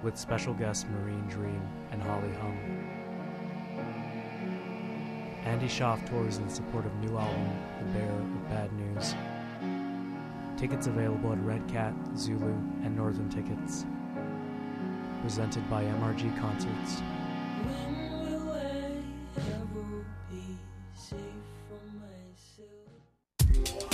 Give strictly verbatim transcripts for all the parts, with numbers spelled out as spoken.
with special guests Marine Dream and Holly Hum. Andy Schaaf tours in support of new album The Bearer of Bad News. Tickets available at Red Cat, Zulu, and Northern Tickets. Presented by M R G Concerts. When will I ever be safe from myself?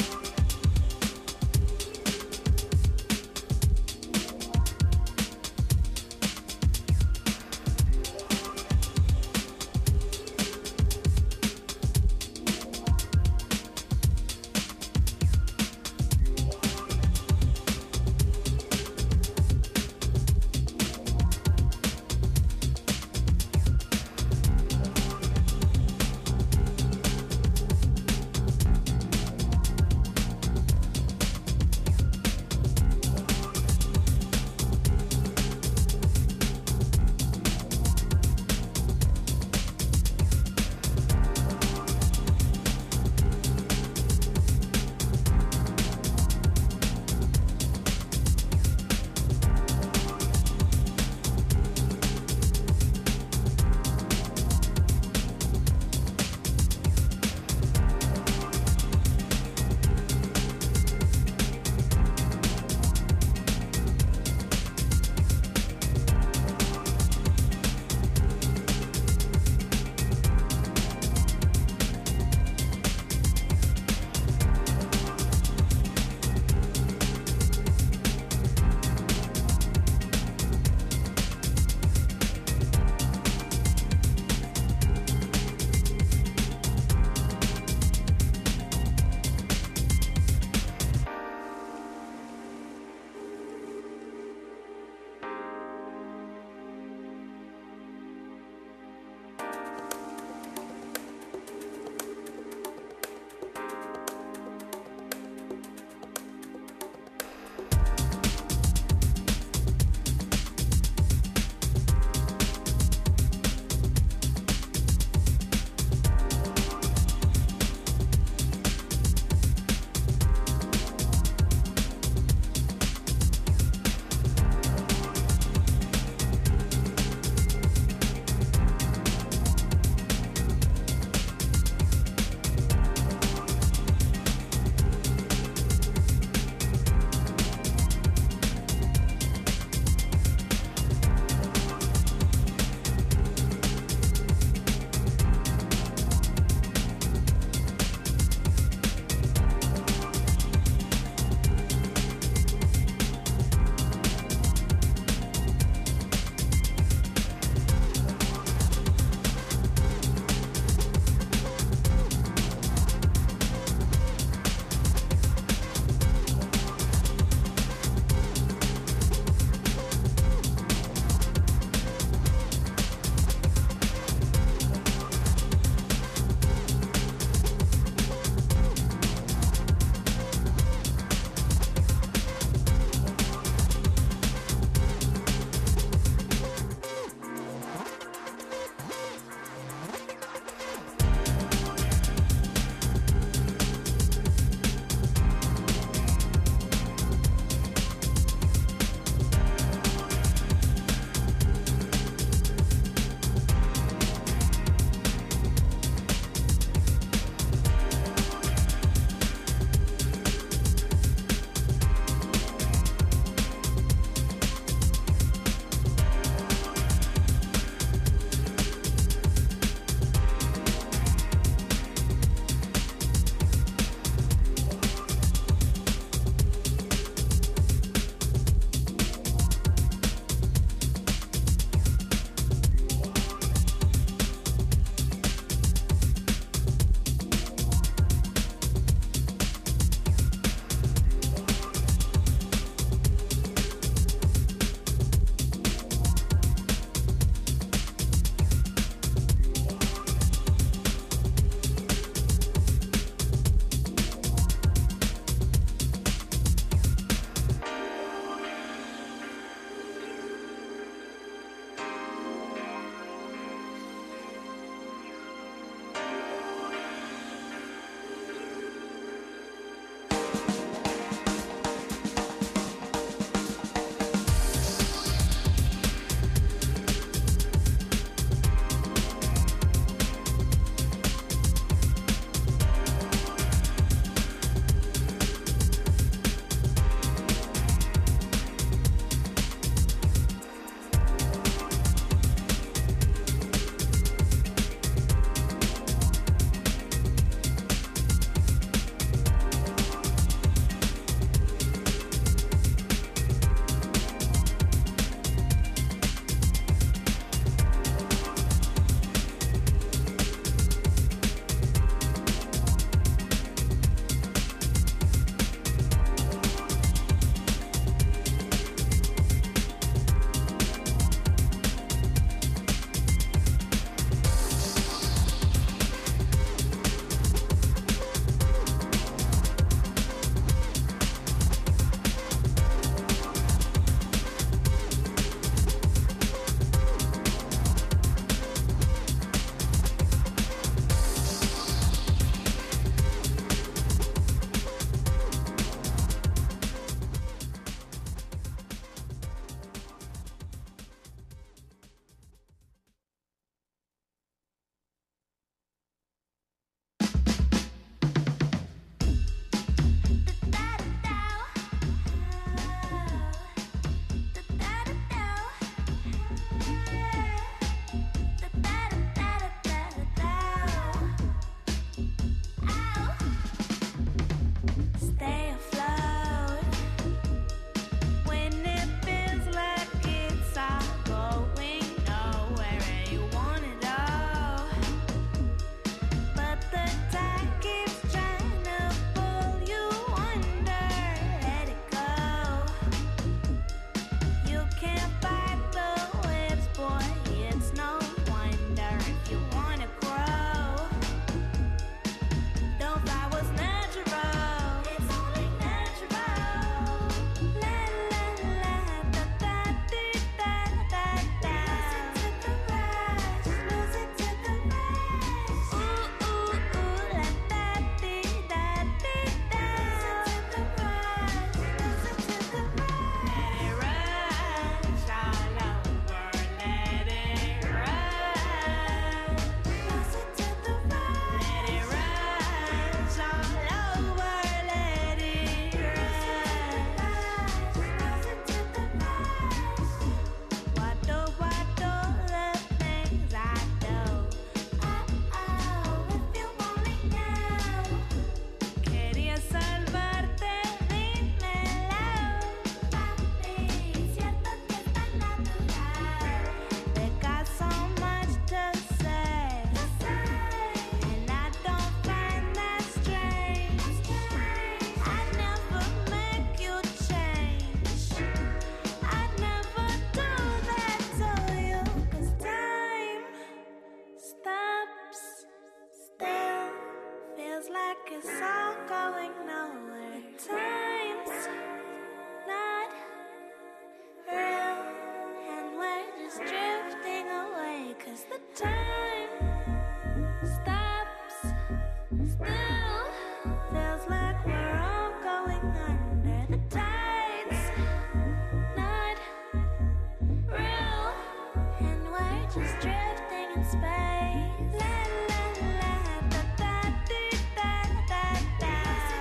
in space. La la la, da da dee da da da.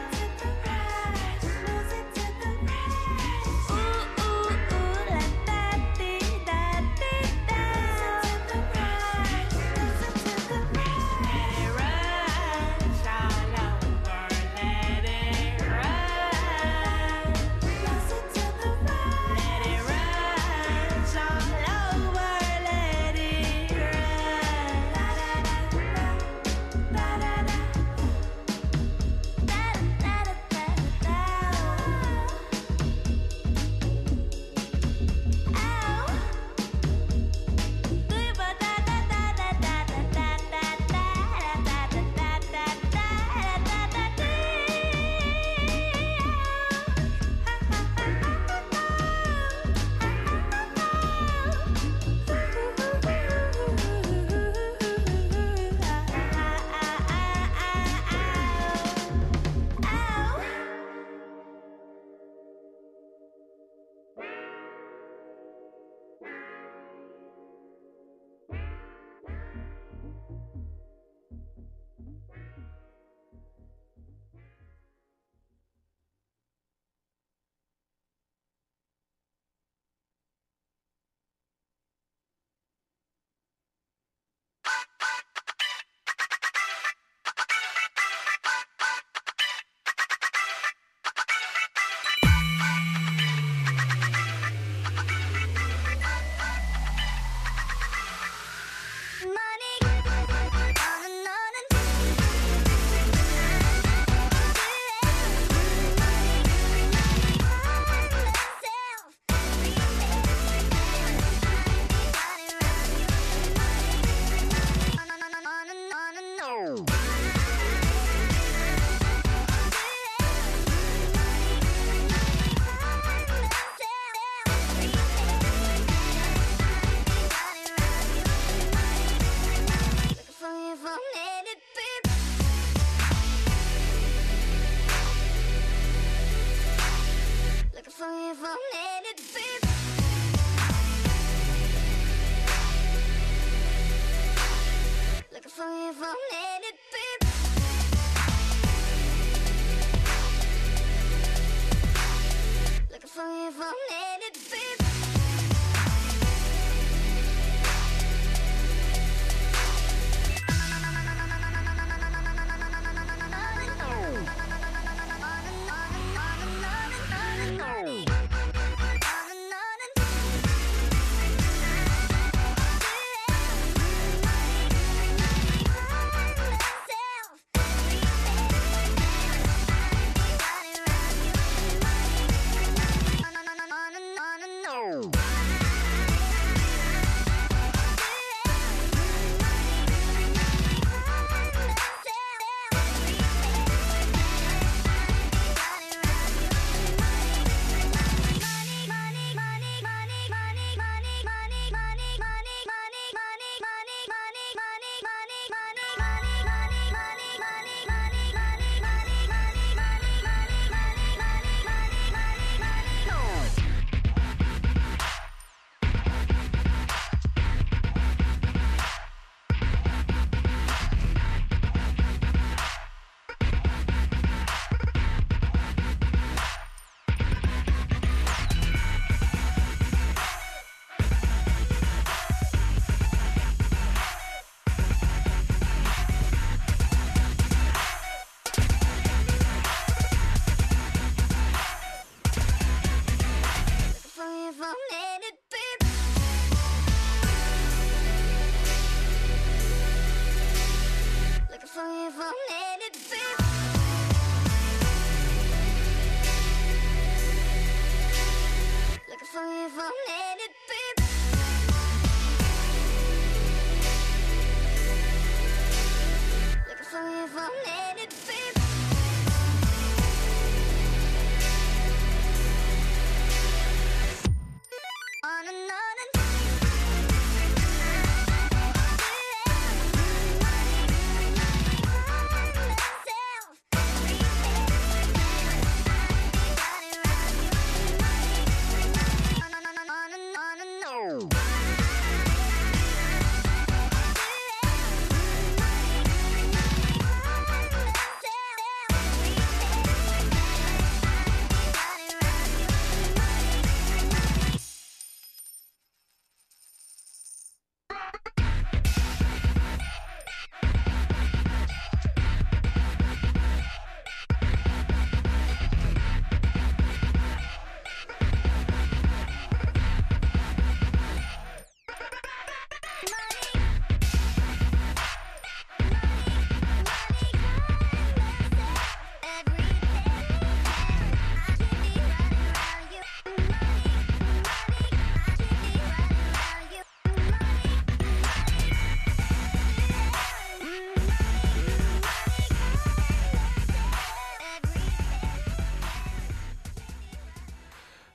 Lose it to the rush, ooh ooh ooh, la da dee da dee da. Lose it to the rush, let it rush all over, let it rush. Lose it to the rush, let it rush all over, let it rush.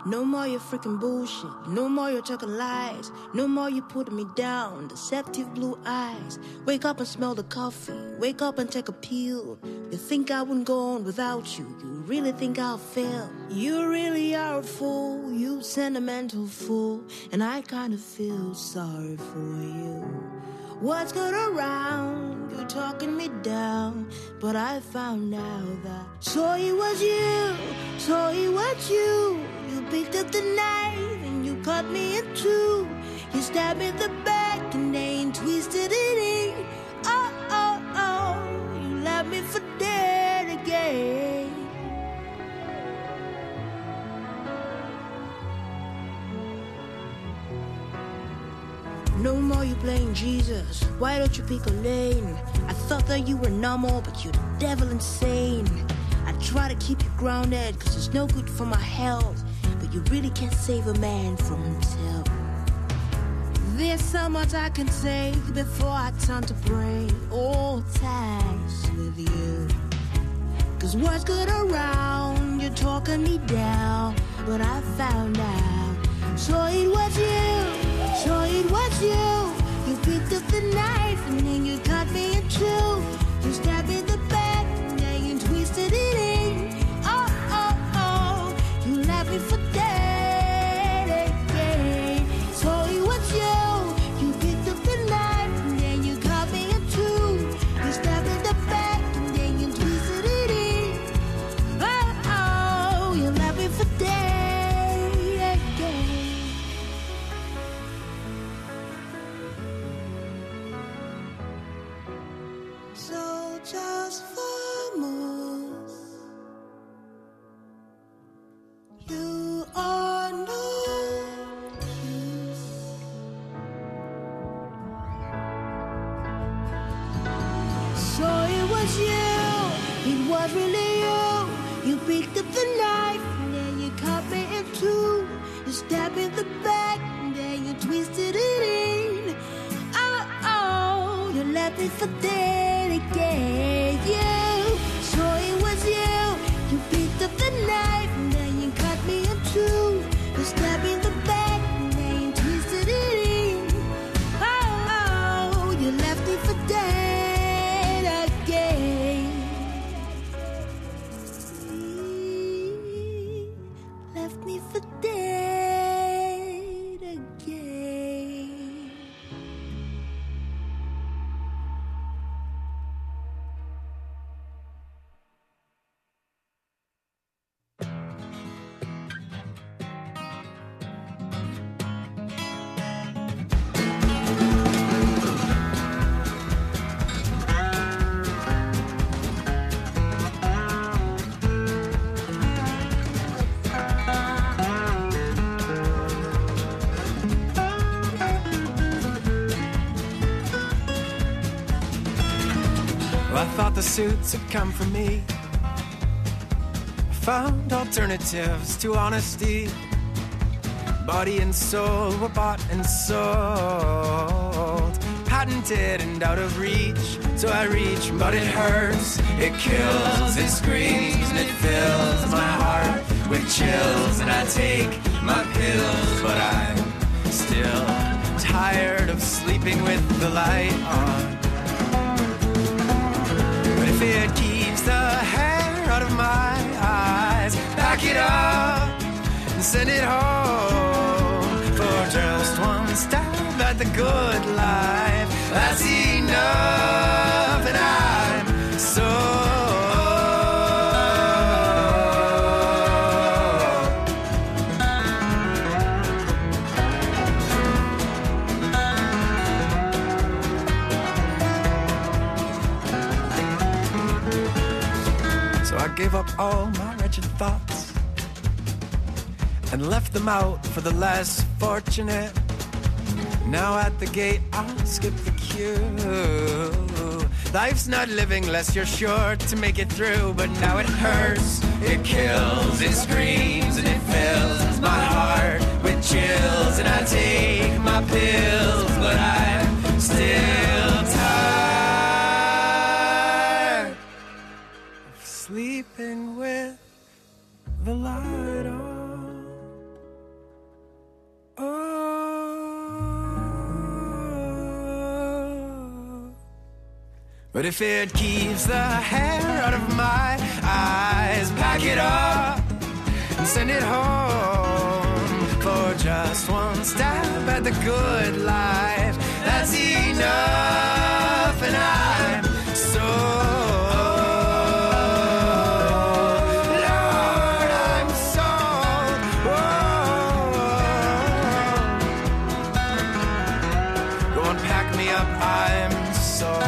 No more your freaking bullshit. No more your talking lies. No more you putting me down. Deceptive blue eyes. Wake up and smell the coffee. Wake up and take a pill. You think I wouldn't go on without you. You really think I'll fail. You really are a fool. You sentimental fool. And I kind of feel sorry for you. What's good around? You're talking me down. But I found out that so it was you. So it was you. You picked up the knife and you cut me in two. You stabbed me in the back and then twisted it in. Oh, oh, oh, you left me for dead again. No more you playing Jesus. Why don't you pick a lane? I thought that you were normal, but you're the devil insane. I try to keep you grounded, cause it's no good for my health. But you really can't save a man from himself. There's so much I can say before I turn to pray. All ties with you. Cause what's good around, you're talking me down. But I found out, so it was you, so it was you. You picked up the knife and then you cut me in two. You stabbed me in the back and then you twisted it in. Oh, oh, oh, you left me for dead again. So it was you. You picked up the knife and then you cut me in two. You stabbed me in the back and then you twisted it in. Oh, oh, you left me for dead again. So just for moves, you are no use. So it was you, it was really you. You picked up the knife and then you cut me in two. You stabbed me in the back and then you twisted it in. Oh, oh, you left me for dead again. You, so it was you. You picked up the knife and then you cut me in two. You stabbed me in the back and then you twisted it in. Oh, oh, you left me for dead again. Left me for dead again. Well, I thought the suits had come for me. I found alternatives to honesty. Body and soul were bought and sold, patented and out of reach. So I reach, but it hurts, it kills, it screams, and it fills my heart with chills. And I take my pills, but I'm still tired of sleeping with the light on. But if it keeps the hair out of my eyes, pack it up and send it home for just one stab at the good life. That's enough, and I'm so So I gave up all my wretched thoughts and left them out for the less fortunate. Now at the gate I'll skip the queue. Life's not living less you're sure to make it through. But now it hurts, it kills, it screams, and it fills my heart with chills. And I take my pills, but I'm still tired of sleeping with the light on. But if it keeps the hair out of my eyes, pack it up and send it home for just one stab at the good life. That's enough, and I'm so Lord, I'm so oh. Go and pack me up, I'm so.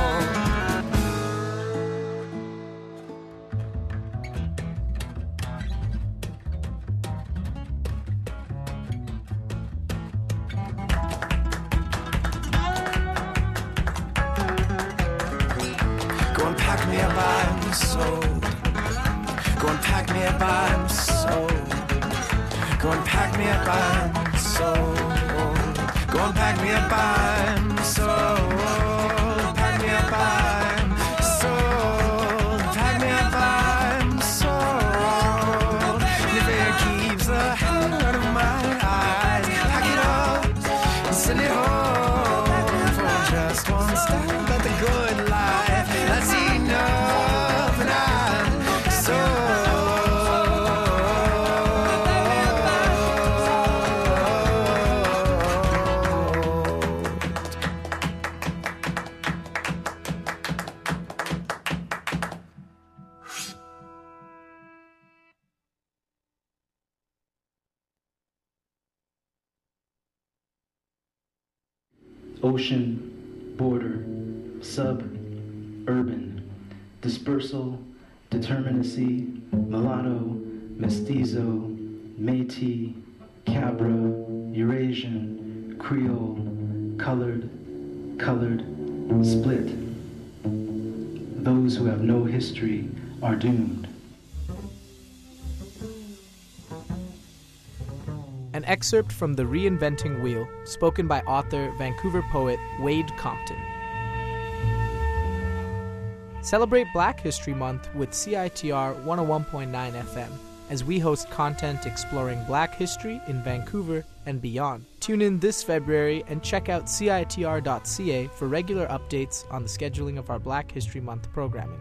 Go and pack me up, I'm sold. Go and pack me up, I'm sold. Go and pack me up, I'm sold. Go and pack me up, I'm sold. Pack me up, I'm sold. Pack me up, I'm sold. And if it keeps the hair out of my eyes, pack it up and send it home for just one step at the good life. That's enough, and I'm so. Ocean, border, sub, urban, dispersal, determinacy, mulatto, mestizo, Métis, Cabra, Eurasian, Creole, colored, colored, split. Those who have no history are doomed. An excerpt from The Reinventing Wheel, spoken by author, Vancouver poet Wade Compton. Celebrate Black History Month with C I T R one oh one point nine F M as we host content exploring Black history in Vancouver and beyond. Tune in this February and check out C I T R dot C A for regular updates on the scheduling of our Black History Month programming.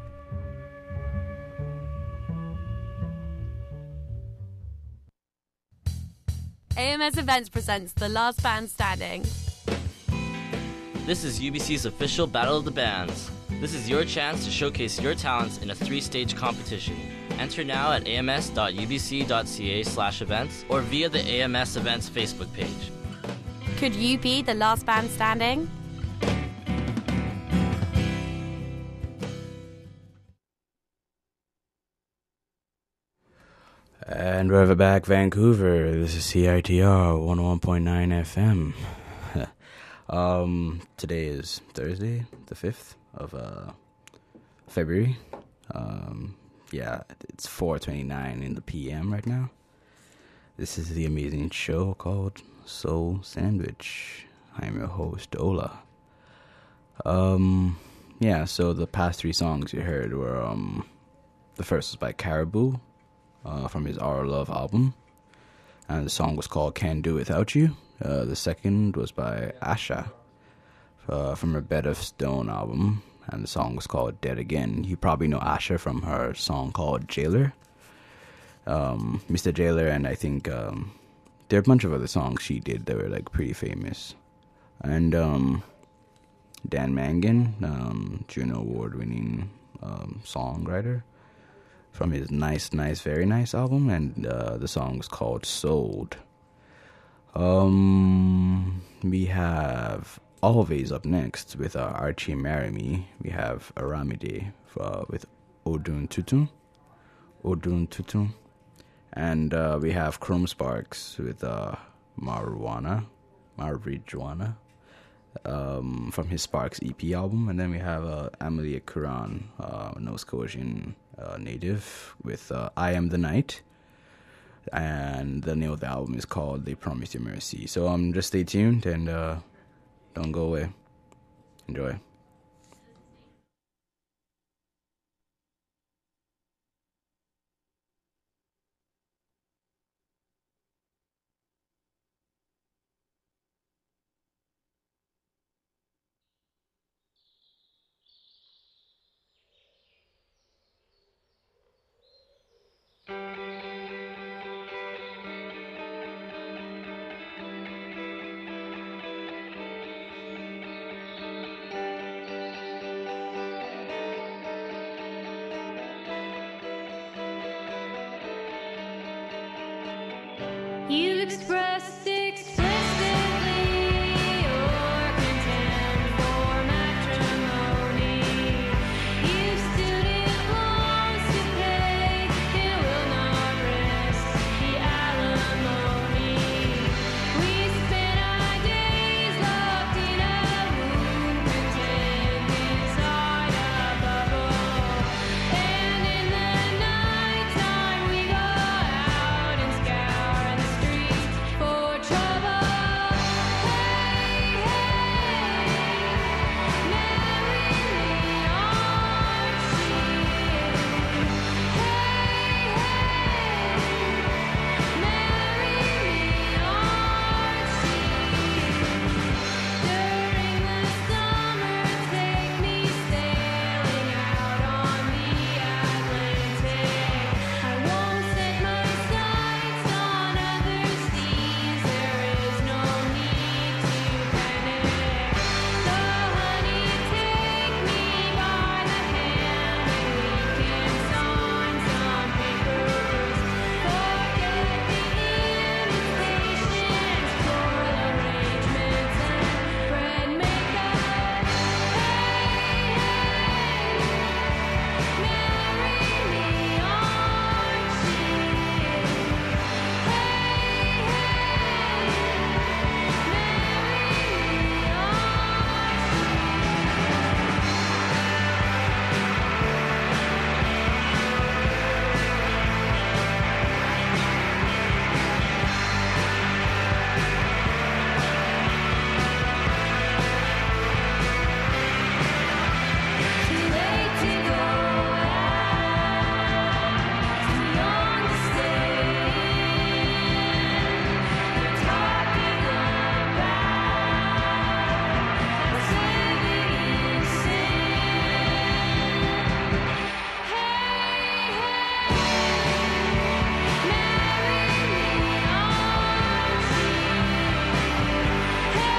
A M S Events presents The Last Band Standing. This is U B C's official Battle of the Bands. This is your chance to showcase your talents in a three-stage competition. Enter now at ams dot u b c dot c a slash events or via the A M S Events Facebook page. Could you be the last band standing? And we're back, Vancouver. This is C I T R one oh one point nine F M. um, today is Thursday, the fifth of uh, February. Um, yeah, it's four twenty-nine in the P M right now. This is the amazing show called Soul Sandwich. I'm your host, Ola. Um, yeah, so the past three songs you heard were, um, the first was by Caribou. Uh, from his Our Love album, and the song was called Can't Do Without You. Uh, the second was by Asha uh, from her Bed of Stone album, and the song was called Dead Again. You probably know Asha from her song called Jailer, um, Mister Jailer, and I think um, there are a bunch of other songs she did that were like pretty famous. And um, Dan Mangan, um, Juno Award-winning um, songwriter, from his Nice, Nice, Very Nice album, and uh, the song was called Sold. Um, we have Always up next with uh, Archie Marry Me. We have Aramide uh, with Odun Tutu. Odun Tutu. And uh, we have Chrome Sparks with uh, Marijuana. Marijuana. Um, from his Sparks E P album. And then we have uh, Amelia Kuran, uh, Nova Scotian uh, native, with uh, I Am the Night. And the name of the album is called They Promised You Mercy. So um, just stay tuned and uh, don't go away. Enjoy. You've expressed explicitly your contempt for matrimony. You stood in loans to pay, it will not rest the alimony. We spent our days locked in a room, pretend inside a bubble. And in the nighttime we go out and scour the streets for trouble. Hey, hey, marry me, Archie. Hey, hey, marry me, Archie. During the summer, take me sailing out on the Atlantic. I won't set my sights on other seas. There is no need to panic. So honey, take me by the hand and we can sign some papers. Forget the invitations, floral arrangements and bread makeup. Hey, hey, marry me, Archie. Hey, too late to go out, too young to stay. You're talking about us living in sin. Hey, hey, marry me, Archie. Hey,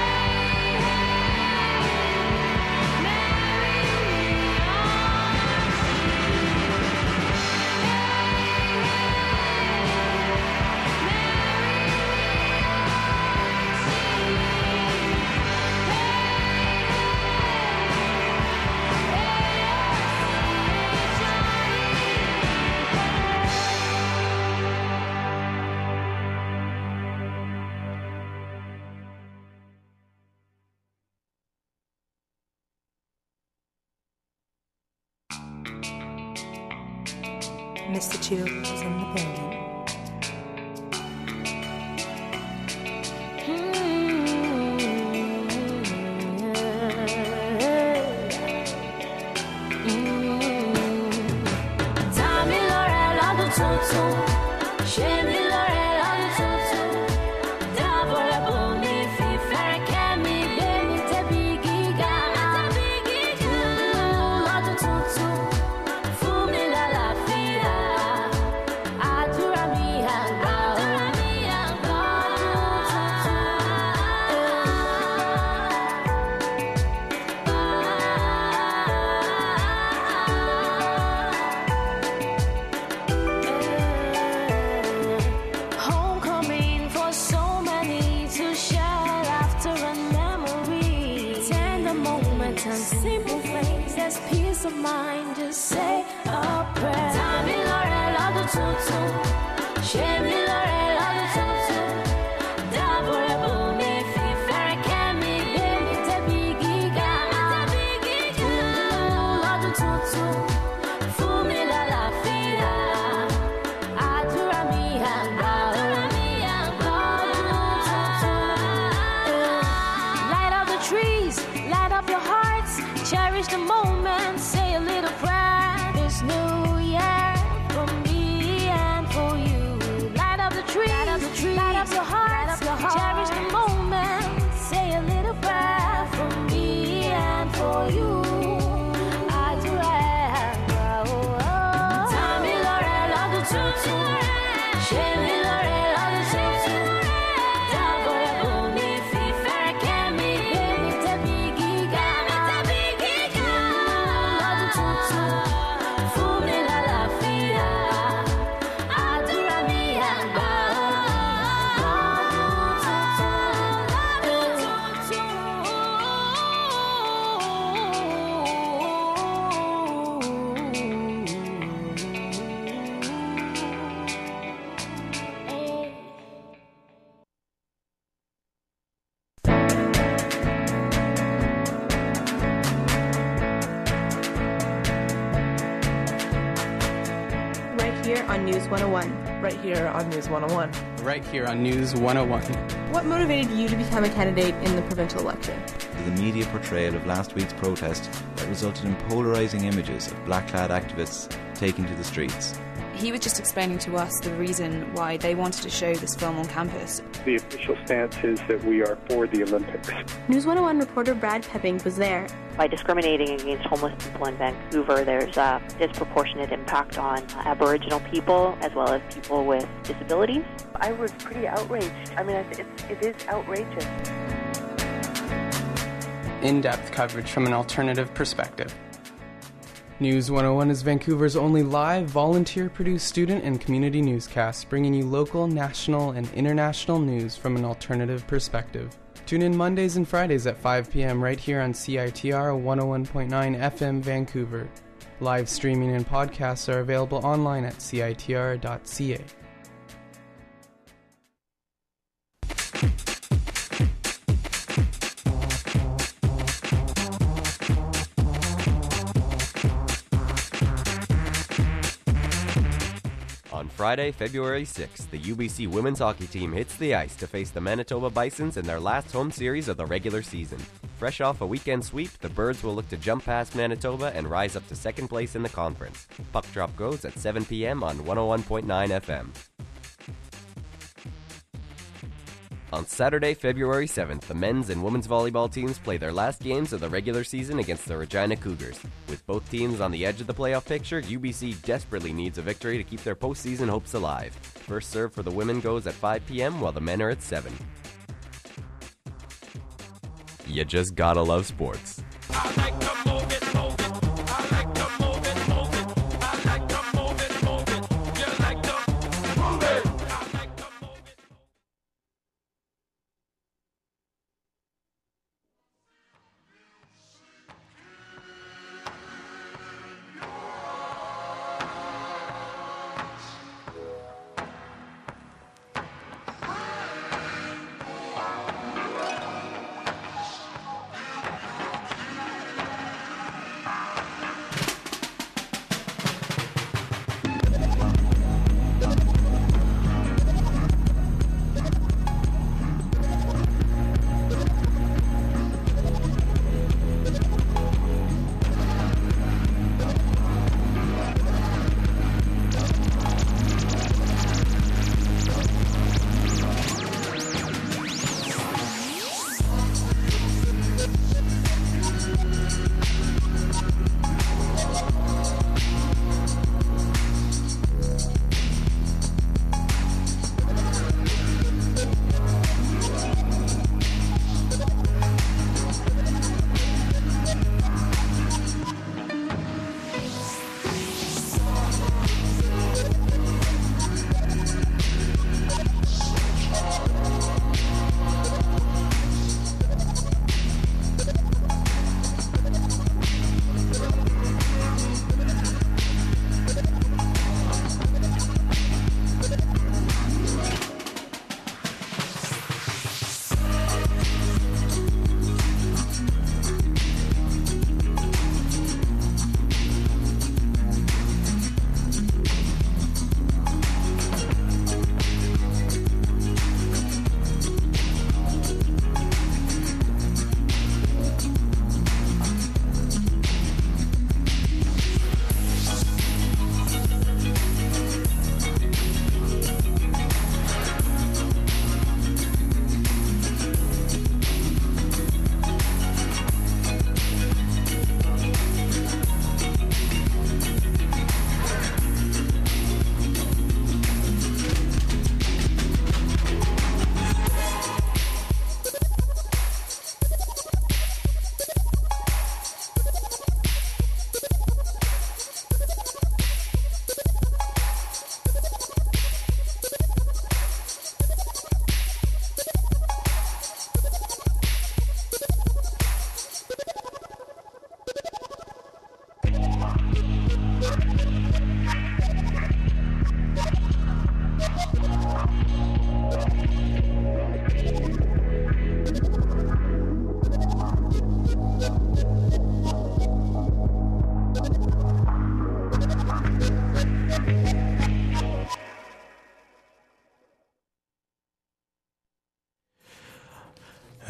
Mister Chill is in the building. Dami lọ́rẹ lọ́dún tuntun, ṣe mí lọ́rẹ lọ́dún tuntun. Dábọ̀ rẹ̀ bò mí, fìfẹ́ kẹ́ mi, gbé mi débi gíga. Lọ́dún tuntun, fún mi lálàáfíà. Àdúrà mi àgbà o. Homecoming for so many to share laughter and memory. Tender moments and simple things. There's peace of mind. Just say a prayer. Dami lọ́rẹ lọ́dún tuntun, ṣe mí lọ́rẹ lọ́dún tuntun. Dábọ̀ rẹ̀ bò mí, fìfẹ́ kẹ́ mi, gbé mi débi gíga. Lọ́dún tuntun, fún mi lálàáfíà. Àdúrà mi àgbà o. Light up the trees, light up your hearts, cherish the moment, say a little prayer. This new year for me and for you. Light up the trees, light up, the trees, light up your hearts, light up your heart. Cherish the moment, say a little prayer for me and for you. Àdúrà àgbà o. Dami lọ́rẹ lọ́dún tuntun, ṣe mí lọ́rẹ lọ́dún tuntun. Dábọ̀ rẹ̀ bò mí, fìfẹ́ kẹ́ mi, gbé mi débi gíga. Lọ́dún tuntun, fún mi here on News one oh one. Right here on News one oh one. Right here on News one oh one. What motivated you to become a candidate in the provincial election? The media portrayal of last week's protest that resulted in polarising images of black-clad activists taking to the streets. He was just explaining to us the reason why they wanted to show this film on campus. The official stance is that we are for the Olympics. News one oh one reporter Brad Pepping was there. By discriminating against homeless people in Vancouver, there's a disproportionate impact on Aboriginal people as well as people with disabilities. I was pretty outraged. I mean, it's, it is outrageous. In-depth coverage from an alternative perspective. News one oh one is Vancouver's only live, volunteer-produced student and community newscast, bringing you local, national, and international news from an alternative perspective. Tune in Mondays and Fridays at five p.m. right here on C I T R one oh one point nine F M Vancouver. Live streaming and podcasts are available online at C I T R dot C A. On Friday, February sixth, the U B C women's hockey team hits the ice to face the Manitoba Bisons in their last home series of the regular season. Fresh off a weekend sweep, the Birds will look to jump past Manitoba and rise up to second place in the conference. Puck drop goes at seven p.m. on one oh one point nine F M. On Saturday, February seventh, the men's and women's volleyball teams play their last games of the regular season against the Regina Cougars. With both teams on the edge of the playoff picture, U B C desperately needs a victory to keep their postseason hopes alive. First serve for the women goes at five p.m. while the men are at seven. You just gotta love sports.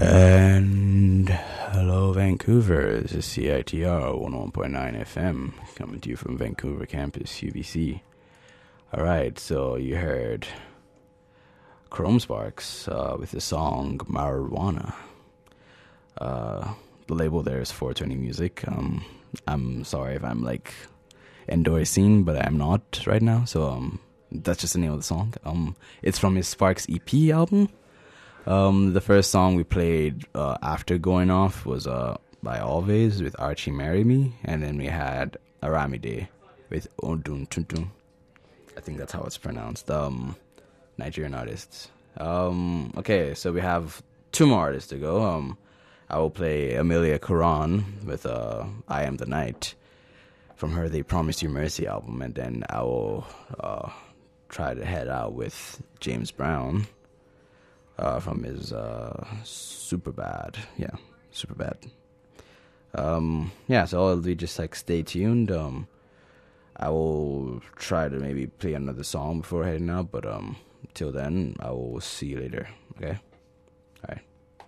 And hello, Vancouver. This is C I T R one oh one point nine F M coming to you from Vancouver campus, U B C. Alright, so you heard Chrome Sparks uh, with the song Marijuana. Uh, the label there is four twenty Music. Um, I'm sorry if I'm like endorsing, but I'm not right now. So um, that's just the name of the song. Um, it's from his Sparks E P album. Um, the first song we played uh, after Going Off was uh, by Always with Archie Marry Me, and then we had Aramide with Odun Tuntun. I think that's how it's pronounced. Um, Nigerian artists. Um, okay, so we have two more artists to go. Um, I will play Amelia Quran with uh, I Am the Night from her They Promised You Mercy album, and then I will uh, try to head out with James Brown uh, from his uh, Superbad. Yeah, Superbad. Um, yeah, so I'll be just like stay tuned. Um, I will try to maybe play another song before heading out, but um, till then, I will see you later. Okay? All right.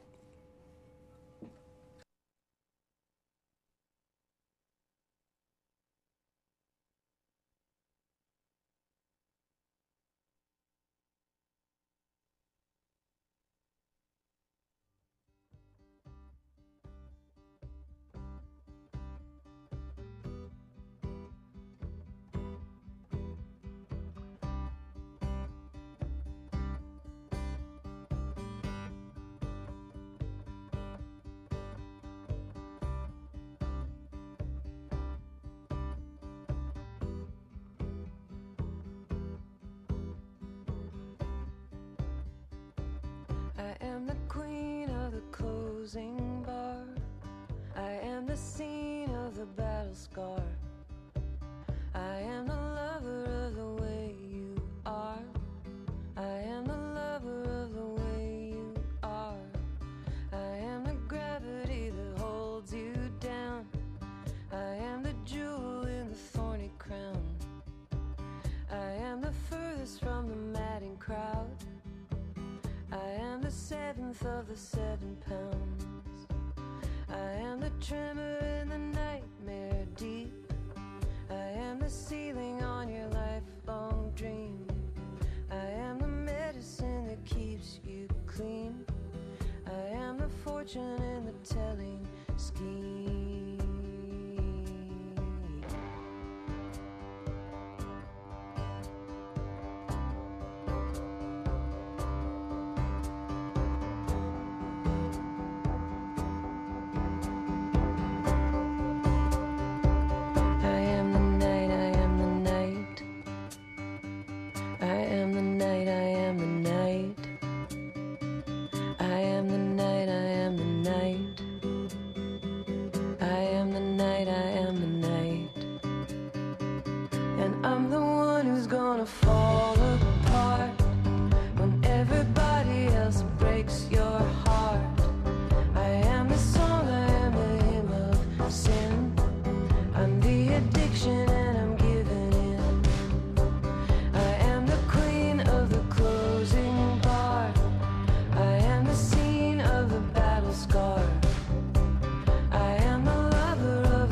I am the queen of the closing bar. I am the scene of the battle scar. I am the lover of the way you are. I am the lover of the way you are. I am the gravity that holds you down. I am the jewel in the thorny crown. I am the furthest from the madding crowd. I am the seventh of the seven pounds. I am the tremor in the nightmare deep. I am the ceiling on your lifelong dream. I am the medicine that keeps you clean. I am the fortune in the telling scheme.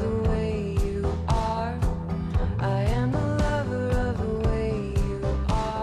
I am the lover of the way you are.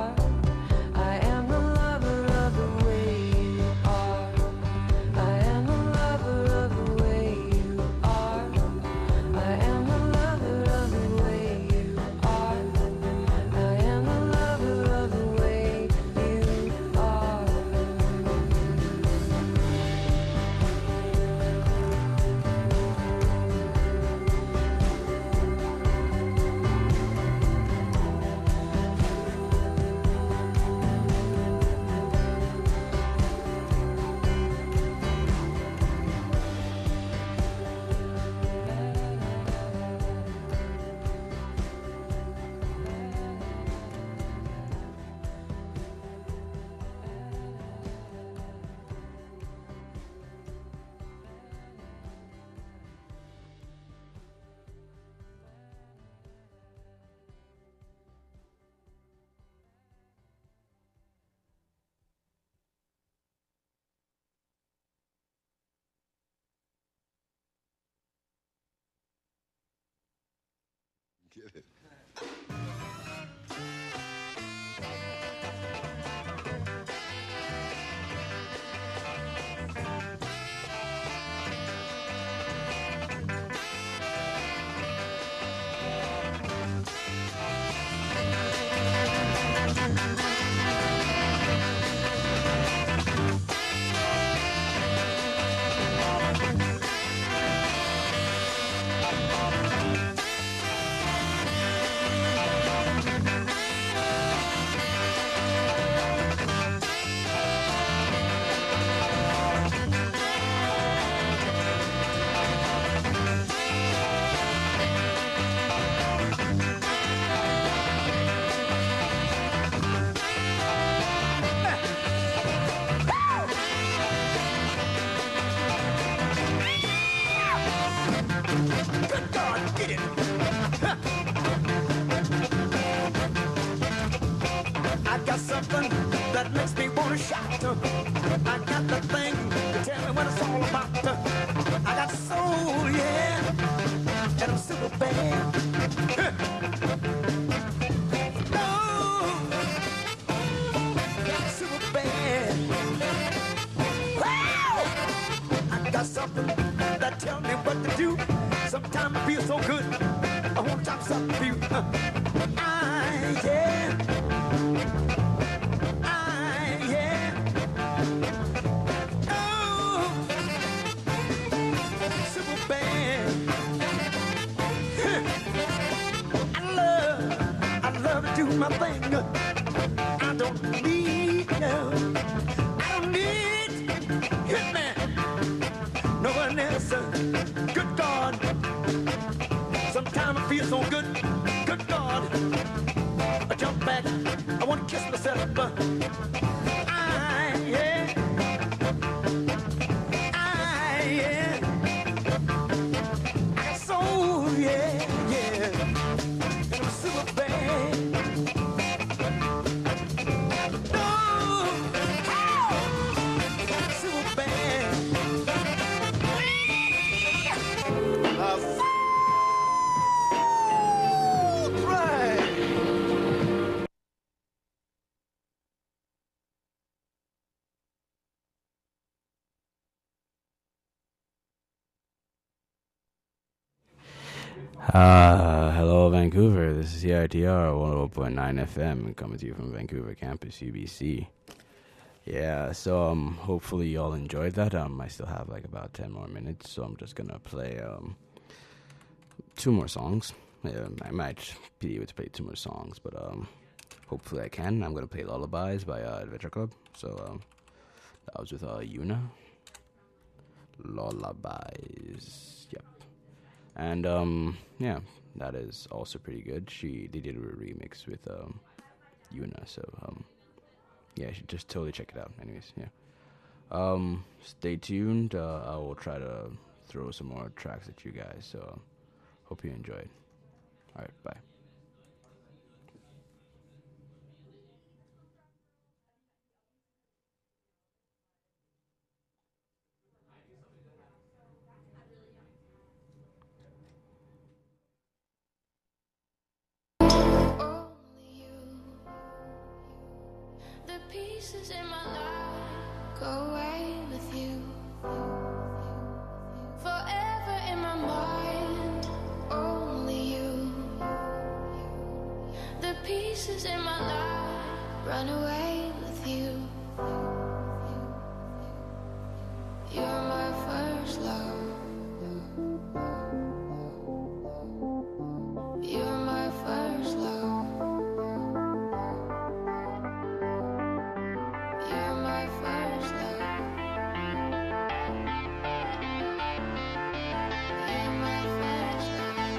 Get it. Good God, get it! I got something that makes me wanna shout. I got the thing to tell me what it's all about. I got soul, yeah, and I'm super bad. Oh, super bad. Wow! I got something that tell me what to do. Sometimes I feel so good, I want to chop something for you. Uh, I, yeah. I, yeah. Oh, super bad. I love, I love to do my thing. I don't need, no, I don't need, hit me, no one else. Good God. Sometimes I feel so good, good God. I jump back, I want to kiss myself. I, yeah. I, yeah. I got soul, yeah, yeah. And I'm super bad. No, oh, super bad. Uh, Ah, hello Vancouver. This is C I T R one oh point nine F M coming to you from Vancouver campus U B C. Yeah, so um, hopefully y'all enjoyed that. Um, I still have like about ten more minutes, so I'm just gonna play um two more songs. Yeah, I might be able to play two more songs, but um, hopefully I can. I'm gonna play Lullabies by uh, Adventure Club. So um, that was with uh Yuna. Lullabies. Yep. And um, yeah, that is also pretty good. She they did a remix with um, Yuna, so um, yeah, you should just totally check it out. Anyways, yeah. Um, stay tuned. Uh, I will try to throw some more tracks at you guys. So um, hope you enjoyed. All right, bye. The pieces in my life go away with you. Forever in my mind, only you. The pieces in my life run away with you. You're my first love. You're my first love. You're my first love. You're my first love.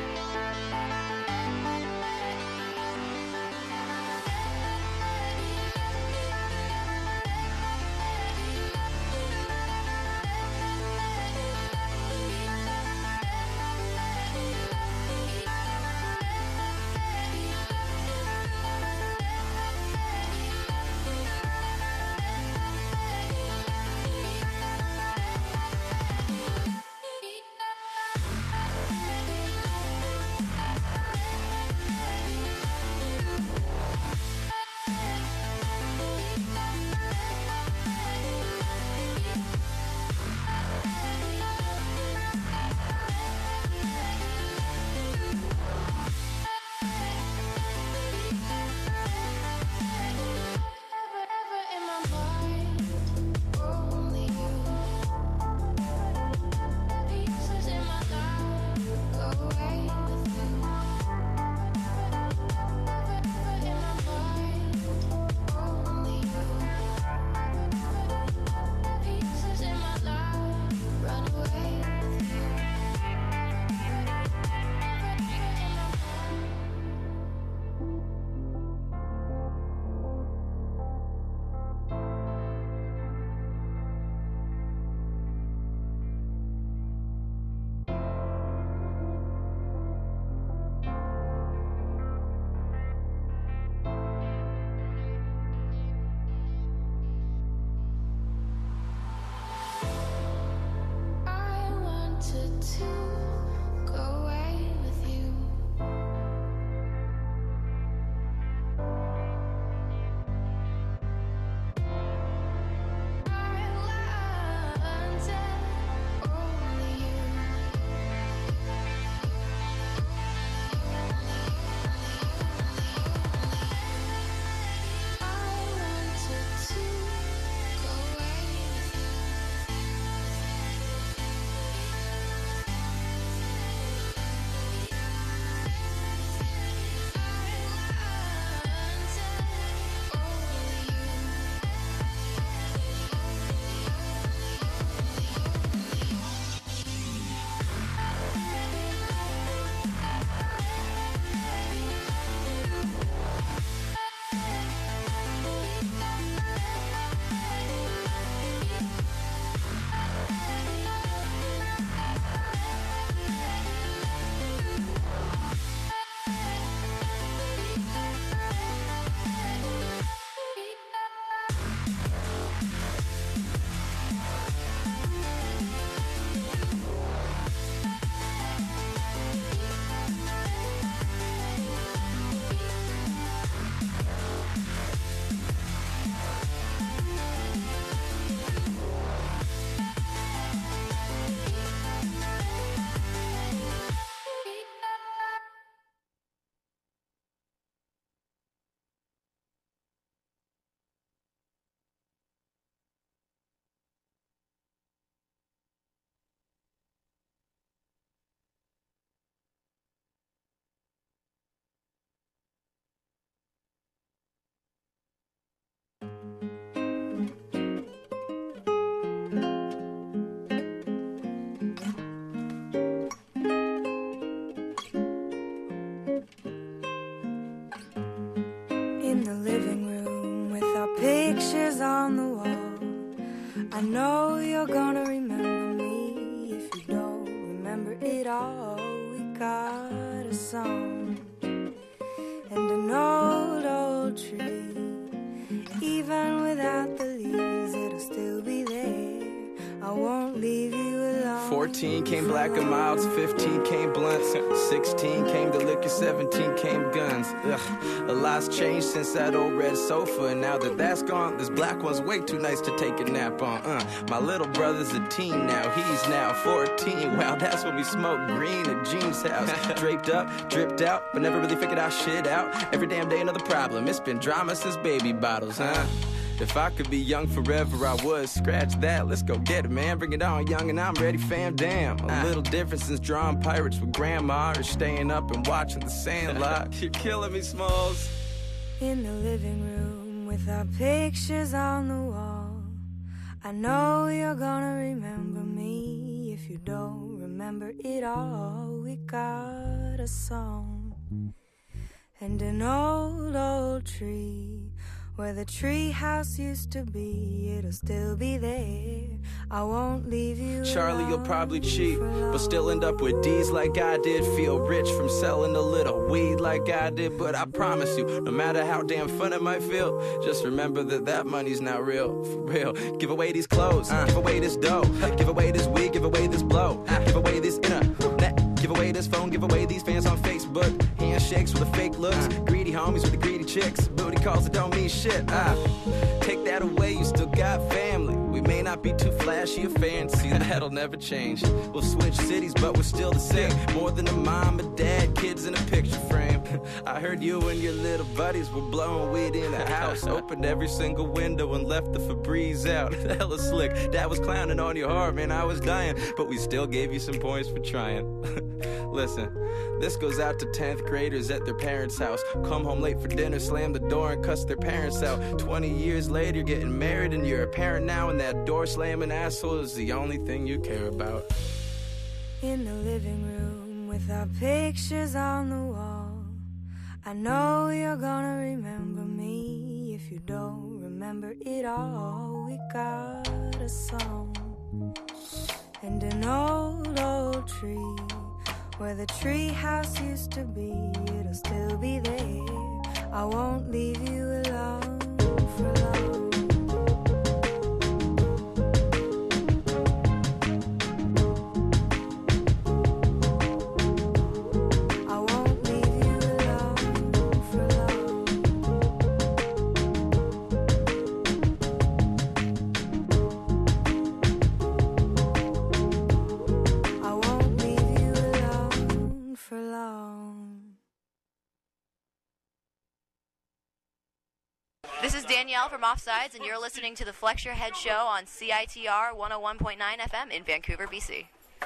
In the living room with our pictures on the wall, I know you're gonna remember me. If you don't remember it all, we got a song and an old, old tree. Even without the leaves, it'll still be there. I won't leave you alone. Fourteen came black and milds, fifteen came blunts, sixteen came the liquor, seventeen came guns. Ugh, a lot's changed since that old red sofa, and now that that's gone, this black one's way too nice to take a nap on. Uh, my little brother's a teen now, he's now fourteen. Wow, that's when we smoked green at Gene's house. Draped up, dripped out, but never really figured our shit out. Every damn day another problem. It's been drama since baby bottles, huh? If I could be young forever, I would. Scratch that, let's go get it, man. Bring it on, young, and I'm ready, fam, damn. A little different since drawing pirates with grandma or staying up and watching the Sandlot. You're killing me, Smalls. In the living room with our pictures on the wall, I know you're gonna remember me. If you don't remember it all, we got a song and an old, old tree. Where the tree house used to be, it'll still be there. I won't leave you. Charlie, you'll probably cheat, but still end up with D's like I did. Feel rich from selling a little weed like I did. But I promise you, no matter how damn fun it might feel, just remember that that money's not real, for real. Give away these clothes, uh. give away this dough, give away this weed, give away this blow, uh. give away this inner, that. Give away this phone, give away these fans on Facebook. Handshakes with the fake looks, greedy homies with the greedy chicks. Booty calls that don't mean shit. Ah, take that away, you still got family. We may not be too flashy or fancy, that'll never change. We'll switch cities, but we're still the same. More than a mom, a dad, kids in a picture frame. I heard you and your little buddies were blowing weed in the house. Opened every single window and left the Febreze out. Hella slick, dad was clowning on your heart, man, I was dying. But we still gave you some points for trying. Listen, this goes out to tenth graders at their parents' house. Come home late for dinner, slam the door and cuss their parents out. Twenty years later, you're getting married and you're a parent now, and that door slamming asshole is the only thing you care about. In the living room with our pictures on the wall, I know you're gonna remember me. If you don't remember it all, we got a song and an old, old tree. Where the tree house used to be, it'll still be there. I won't leave you alone for long. I won't leave you alone for long. I won't leave you alone for long. This is Danielle from Offsides, and you're listening to the Flex Your Head Show on C I T R one oh one point nine F M in Vancouver, B C.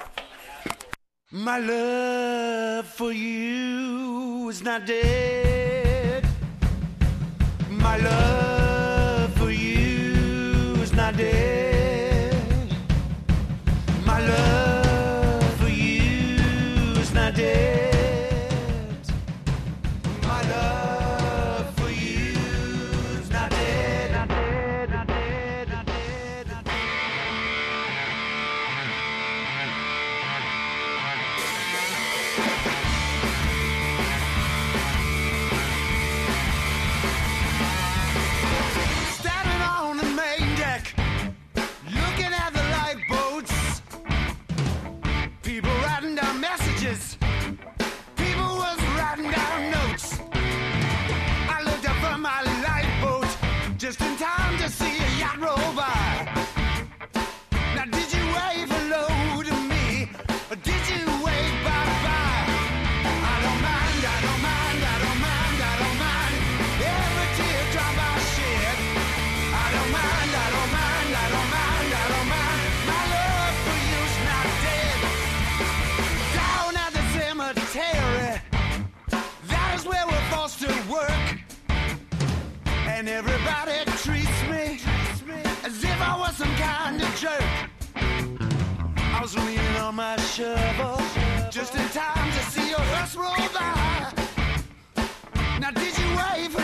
My love for you is not dead. My love for you is not dead. My love for you is not dead. My love for you is not dead, not dead, not dead, not dead, not dead. Standing on the main deck, looking at the lifeboats, people writing down messages, people was writing down notes. I looked up from my lifeboat just in time to see a yacht roll by. Now did you wave hello to me, or did you wave bye-bye? I don't mind, I don't mind, I don't mind, I don't mind every teardrop I shed. I don't mind, I don't mind, I don't mind, I don't mind. My love for you's not dead. Down at the cemetery, that is where we're forced to work. And everybody treats me as if I was some kind of jerk. I was leaning on my shovel just in time to see your hearse roll by. Now did you wave